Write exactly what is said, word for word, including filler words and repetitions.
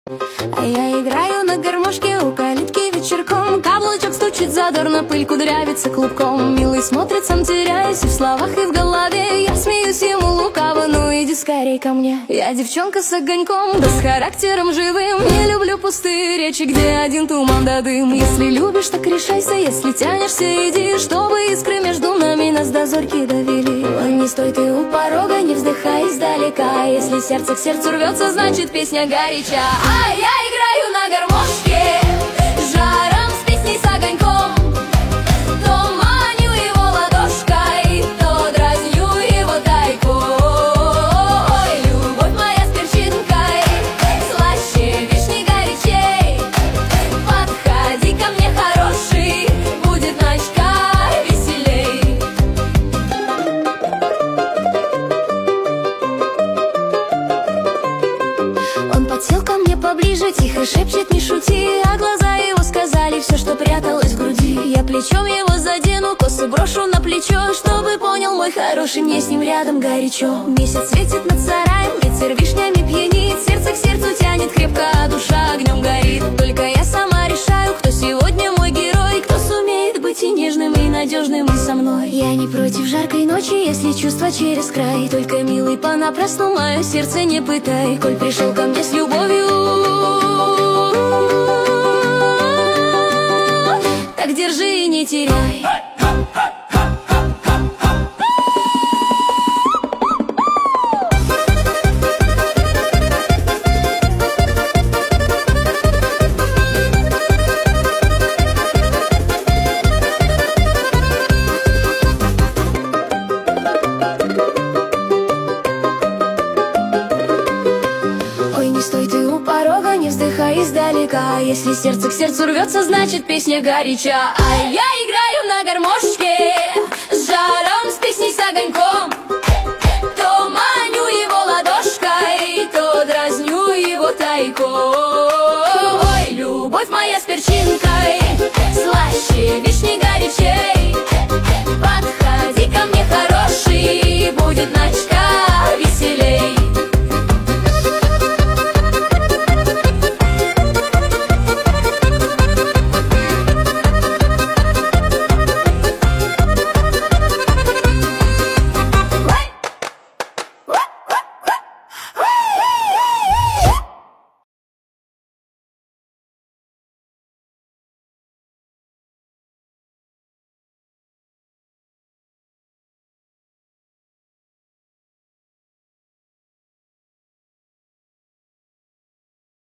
А я играю на гармошке у калитки вечерком. Каблучок стучит задорно, пыль кудрявится клубком. Милый смотрит, сам теряюсь и в словах, и в голове. Я смеюсь ему лукаво, ну иди скорей ко мне. Я девчонка с огоньком, да с характером живым. Не люблю пустые речи, где один туман да дым. Если любишь, так решайся, если тянешься, иди, чтобы искры между нами нас до зорьки довели. Ой, не стой ты у порога, не вздыхай издалека. Если сердце к сердцу рвется, значит песня горяча. А я играю на гармошке, жаром с песней с огоньком. То маню его ладошкой, то дразню его тайком. Любовь моя с перчинкой, слаще вишни горячей. Подходи ко мне, хороший, будет ночка веселей. Он подсел ко мне поближе, тихо шепчет, не шути. А глаза его сказали все, что пряталось в груди. Я плечом его задену, косы брошу на плечо, чтобы понял мой хороший, мне с ним рядом горячо. Месяц светит над сараем, ветер вишнями пьянит. Сердце к сердцу тянет крепко, а душа огнем горит. Только я сама решаю, кто сегодня мой герой, кто сумеет быть и нежным, и надежным, и со мной. Я не против жаркой ночи, если чувства через край. Только, милый, понапрасну мое сердце не пытай. Коль пришел ко мне с любовью, так держи и не теряй. Ой, не стой ты у порога, не вздыхай издалека. Если сердце к сердцу рвется, значит песня горяча. А я играю на гармошке, с жаром, с песней с огоньком. То маню его ладошкой, то дразню его тайком. Ой, любовь моя с перчинкой, слаще вишни горячей. Подходи ко мне, хороший, будет ночка веселей.